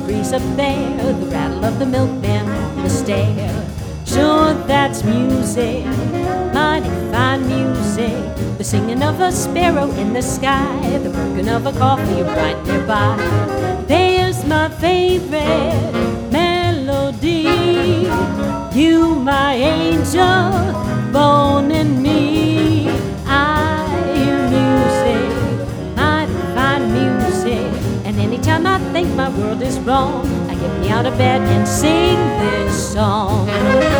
breeze up there, the rattle of the milkman on the stair. Sure, that's music, mighty fine music. The singing of a sparrow in the sky, the working of a coffee right nearby. There's my favorite melody. You, my angel, born in me. I hear music, mighty fine music. And anytime I think my world is wrong, I get me out of bed and sing this song.